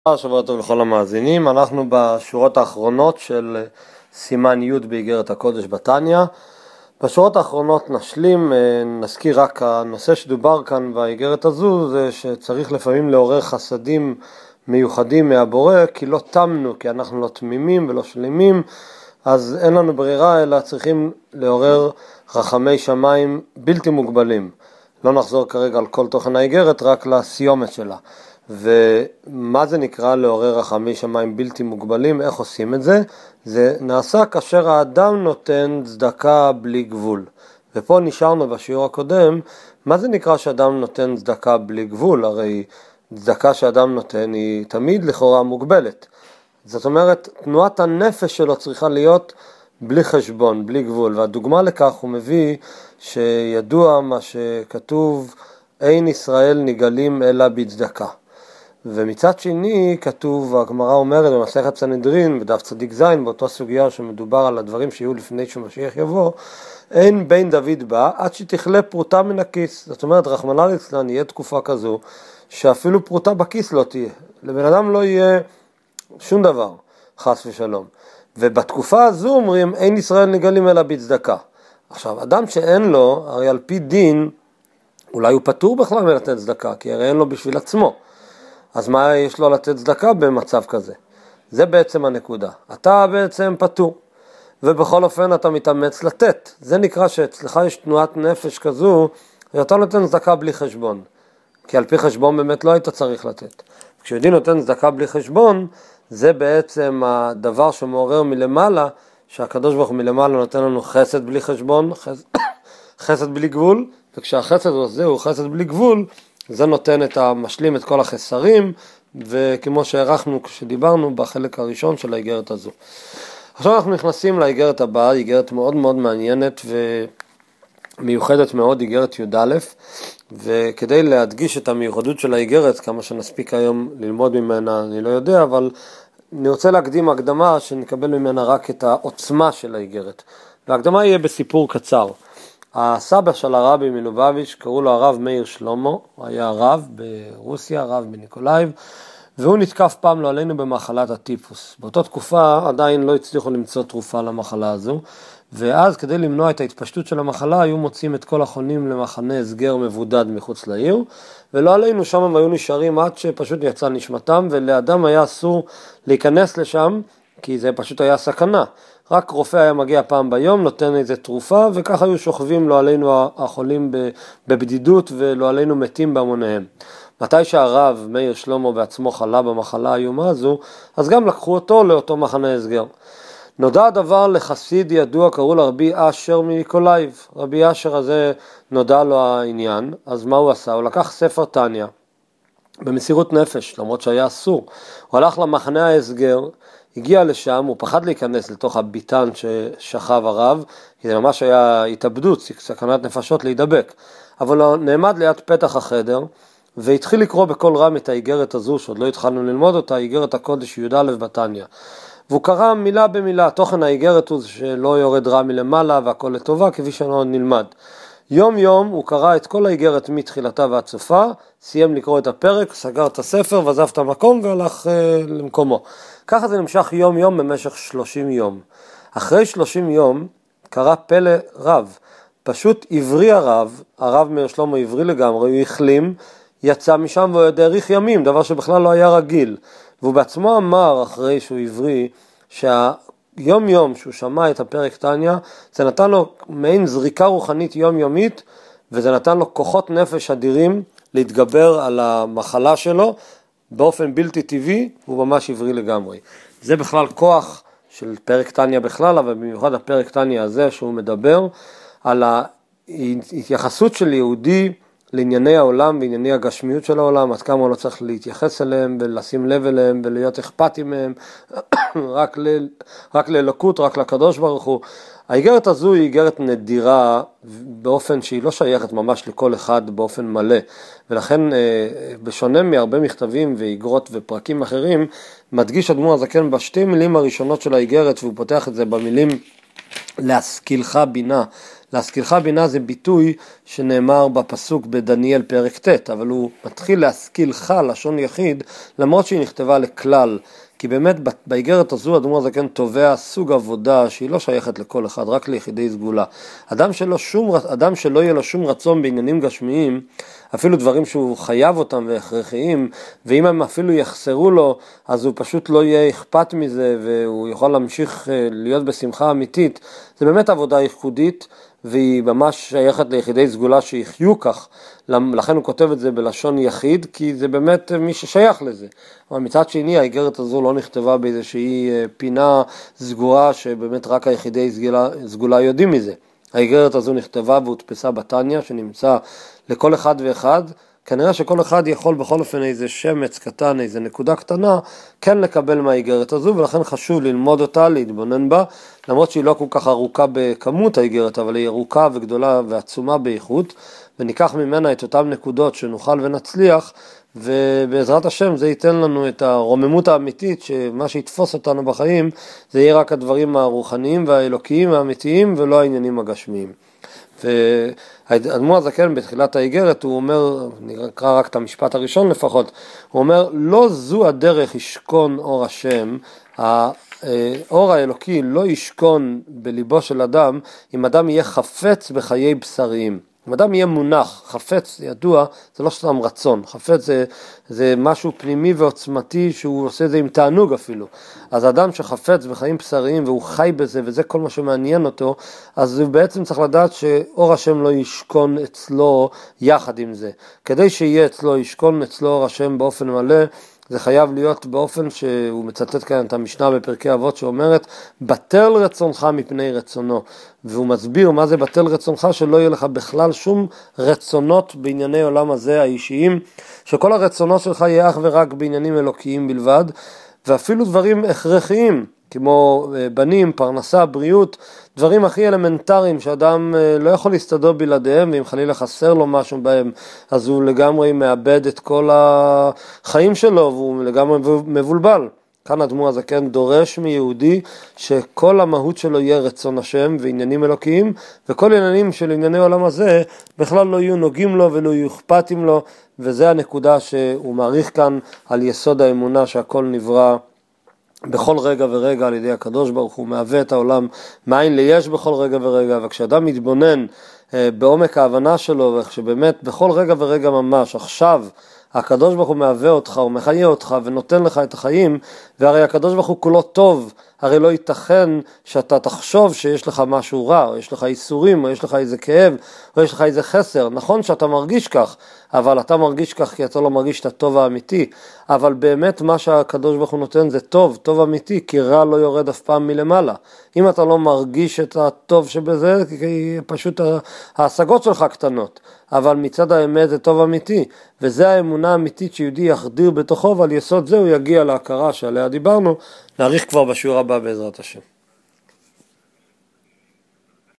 שבוע טוב לכל המאזינים. אנחנו בשורות האחרונות של סימן י' באיגרת הקודש בתניא. בשורות האחרונות נזכיר רק הנושא שדובר כאן באיגרת הזו, זה שצריך לפעמים לעורר חסדים מיוחדים מהבורא, כי לא תמנו, כי אנחנו לא תמימים ולא שלמים, אז אין לנו ברירה אלא צריכים לעורר רחמי שמיים בלתי מוגבלים. לא נחזור כרגע על כל תוכן האיגרת, רק לסיומת שלה. ומה זה נקרא לעורר רחמי שמיים בלתי מוגבלים? איך עושים את זה? זה נעשה כאשר האדם נותן צדקה בלי גבול. ופה נשארנו בשיעור הקודם, מה זה נקרא שאדם נותן צדקה בלי גבול? הרי צדקה שאדם נותן היא תמיד לכאורה מוגבלת. זאת אומרת, תנועת הנפש שלו צריכה להיות בלי חשבון, בלי גבול. והדוגמה לכך הוא מביא שידוע מה שכתוב, אין ישראל נגלים אלא בצדקה. ומצד שני כתוב, הגמרא אומרת במסכת סנהדרין בדף צדיק זין, באותו סוגיה שמדובר על הדברים שיהיו לפני שמשיח יבוא, אין בן דוד בא עד שתכלה פרוטה מן הכיס. זאת אומרת, רחמנא ליצלן, יהיה תקופה כזו שאפילו פרוטה בכיס לא תהיה. לבן אדם לא יהיה שום דבר, חס ושלום. ובתקופה הזו אומרים, אין ישראל נגלים אלא בצדקה. עכשיו, אדם שאין לו, הרי על פי דין, אולי הוא פטור בכלל מלתת צדקה, כי הרי אין לו בשביל עצמו. אז מה יש לו לתת צדקה במצב כזה? זה בעצם הנקודה. אתה בעצם פטור, ובכל אופן אתה מתאמץ לתת. זה נקרא שאצלך יש תנועת נפש כזו, ואתה נותן צדקה בלי חשבון. כי על פי חשבון באמת לא היית צריך לתת. כשיהודי נותן צדקה בלי חשבון, זה בעצם הדבר שמעורר מלמעלה, שהקדוש ברוך הוא מלמעלה נותן לנו חסד בלי חשבון, חסד בלי גבול, וכשהחסד הזה הוא חסד בלי גבול, זה נותן משלים את כל החסרים, וכמו שהערכנו כשדיברנו בחלק הראשון של האיגרת הזו. עכשיו אנחנו נכנסים לאיגרת הבאה, איגרת מאוד מאוד מעניינת ומיוחדת מאוד, איגרת י"א, וכדי להדגיש את המיוחדות של האיגרת, כמה שנספיק היום ללמוד ממנה, אני לא יודע, אבל אני רוצה להקדים הקדמה שנקבל ממנה רק את העוצמה של האיגרת. וההקדמה יהיה בסיפור קצר. הסבא של הרבי מלובביץ' קראו לו הרב מאיר שלמה, הוא היה רב ברוסיה, רב בניקולאייב, והוא נתקף פעם לא עלינו במחלת הטיפוס. באותה תקופה עדיין לא הצליחו למצוא תרופה למחלה הזו, ואז כדי למנוע את ההתפשטות של המחלה, היו מוצאים את כל החונים למחנה הסגר מבודד מחוץ לעיר, ולא עלינו שם הם היו נשארים עד שפשוט יצא נשמתם, ולאדם היה אסור להיכנס לשם, כי זה פשוט היה סכנה. רק רופא היה מגיע פעם ביום, נותן איזה תרופה, וככה היו שוכבים לא עלינו החולים בבדידות, ולא עלינו מתים בהמוניהם. מתי שהרב מאיר שלמה בעצמו חלה במחלה האיומה הזו, אז גם לקחו אותו לאותו מחנה הסגר. נודע הדבר לחסיד ידוע, קראו לו רבי אשר מניקולאייב. רבי אשר הזה נודע לו העניין, אז מה הוא עשה? הוא לקח ספר תניא, במסירות נפש, למרות שהיה אסור. הוא הלך למחנה ההסגר, הגיע לשם, הוא פחד להיכנס לתוך הביטן ששכב הרב, כי זה ממש היה התאבדות, סכנת נפשות להידבק. אבל הוא נעמד ליד פתח החדר, והתחיל לקרוא בכל רם את האיגרת הזו, שעוד לא התחלנו ללמוד אותה, איגרת הקודש י"א בתניא. והוא קרא מילה במילה, תוכן האיגרת הוא שלא יורד רע מלמעלה והכל לטובה, כפי שאנחנו נלמד. יום יום הוא קרא את כל האיגרת מתחילתה ועד סופה, סיים לקרוא את הפרק, סגר את הספר ועזב את המקום והלך למקומו. ככה זה נמשך יום יום במשך 30 יום. אחרי 30 יום קרא פלא רב, פשוט עברי הרב מאיר שלמה עברי לגמרי, הוא החלים, יצא משם והוא האריך ימים, דבר שבכלל לא היה רגיל. והוא בעצמו אמר אחרי שהוא עברי, שהיום יום שהוא שמע את הפרק תניא, זה נתן לו מעין זריקה רוחנית יומיומית, וזה נתן לו כוחות נפש אדירים להתגבר על המחלה שלו, באופן בלתי טבעי, הוא ממש עברי לגמרי. זה בכלל כוח של פרק תניא בכלל, אבל במיוחד הפרק תניא הזה שהוא מדבר על ההתייחסות של יהודי לענייני העולם וענייני הגשמיות של העולם, עד כמה הוא לא צריך להתייחס אליהם ולשים לב אליהם ולהיות אכפתי מהם, רק לאלוקות, רק לקדוש ברוך הוא. האיגרת הזו היא איגרת נדירה באופן שהיא לא שייכת ממש לכל אחד באופן מלא, ולכן בשונה מהרבה מכתבים ואיגרות ופרקים אחרים, מדגיש אדמו"ר הזקן בשתי מילים הראשונות של האיגרת, והוא פותח את זה במילים להשכילך בינה, להשכילך בינה זה ביטוי שנאמר בפסוק בדניאל פרק ט', אבל הוא מתחיל להשכילך לשון יחיד, למרות שהיא נכתבה לכלל. כי באמת באיגרת הזו אדמו"ר הזקן תובע סוג עבודה שהיא לא שייכת לכל אחד, רק ליחידי סגולה. אדם שלא יהיה לו שום רצון בעניינים גשמיים, אפילו דברים שהוא חייב אותם והכרחיים, ואם הם אפילו יחסרו לו, אז הוא פשוט לא יהיה אכפת מזה, והוא יכול להמשיך להיות בשמחה אמיתית. זה באמת עבודה ייחודית, והיא ממש שייכת ליחידי סגולה שיחיו כך. לכן הוא כותב את זה בלשון יחיד, כי זה באמת מי ששייך לזה. אבל מצד שני, האיגרת הזו לא נכתבה באיזושהי פינה סגורה, שבאמת רק היחידי סגולה יודעים מזה. האיגרת הזו נכתבה והודפסה בתניא, שנמצא לכל אחד ואחד. כנראה שכל אחד יכול בכל אופן איזה שמץ קטן, איזה נקודה קטנה, כן לקבל מהאיגרת הזו, ולכן חשוב ללמוד אותה, להתבונן בה, למרות שהיא לא כל כך ארוכה בכמות האיגרת, אבל היא ארוכה וגדולה ועצומה באיכות, וניקח ממנה את אותם נקודות שנוכל ונצליח, ובעזרת השם זה ייתן לנו את הרוממות האמיתית, שמה שיתפוס אותנו בחיים, זה יהיה רק הדברים הרוחניים והאלוקיים האמיתיים, ולא העניינים הגשמיים. והאדמו"ר הזקן בתחילת האיגרת הוא אומר, נקרא רק את המשפט הראשון לפחות, הוא אומר, לא זו הדרך ישכון אור השם, האור האלוקי לא ישכון בליבו של אדם, אם אדם יהיה חפץ בחיי בשריים. אם אדם יהיה מונח, חפץ ידוע, זה לא סתם רצון, חפץ זה משהו פנימי ועוצמתי שהוא עושה את זה עם תענוג אפילו. אז אדם שחפץ בחיים בשריים והוא חי בזה וזה כל מה שמעניין אותו, אז הוא בעצם צריך לדעת שאור השם לא ישכון אצלו יחד עם זה. כדי שיהיה אצלו, ישכון אצלו אור השם באופן מלא, זה חייב להיות באופן שהוא מצטט כאן את המשנה בפרקי אבות שאומרת, בטל רצונך מפני רצונו. והוא מסביר מה זה בטל רצונך, שלא יהיה לך בכלל שום רצונות בענייני עולם הזה האישיים, שכל הרצונות שלך יהיה אך ורק בעניינים אלוקיים בלבד, ואפילו דברים הכרחיים, כמו בנים, פרנסה, בריאות, דברים הכי אלמנטריים שאדם לא יכול להסתדר בלעדיהם, ואם חלילה חסר לו משהו בהם, אז הוא לגמרי מאבד את כל החיים שלו, והוא לגמרי מבולבל. כאן האדמו"ר הזקן דורש מיהודי שכל המהות שלו יהיה רצון השם ועניינים אלוקיים, וכל עניינים של ענייני עולם הזה בכלל לא יהיו נוגעים לו ולא יהיו אכפתים לו, וזה הנקודה שהוא מעריך כאן על יסוד האמונה שהכל נברא בכל רגע ורגע על ידי הקדוש ברוך הוא, מהווה את העולם מאין ליש בכל רגע ורגע, וכשאדם מתבונן בעומק ההבנה שלו, וכשבאמת בכל רגע ורגע ממש עכשיו הקדוש ברוך הוא מהווה אותך, הוא מחיה אותך ונותן לך את החיים, והרי הקדוש ברוך הוא כולו טוב, הרי לא ייתכן שאתה תחשוב שיש לך משהו רע, או יש לך איסורים, או יש לך איזה כאב, או יש לך איזה חסר. נכון שאתה מרגיש כך, אבל אתה מרגיש כך כי אתה לא מרגיש את הטוב האמיתי, אבל באמת מה שהקדוש ברוך הוא נותן זה טוב, טוב אמיתי, כי רע לא יורד אף פעם מלמעלה. אם אתה לא מרגיש את הטוב שבזה, כי פשוט ההשגות שלך קטנות, אבל מצד האמת זה טוב אמיתי, וזה האמונה האמיתית שיהודי יחדיר בתוכו, ועל יסוד זה הוא יגיע להכרה שעליה דיברנו, נאריך כבר בשיעור הבא בעזרת השם.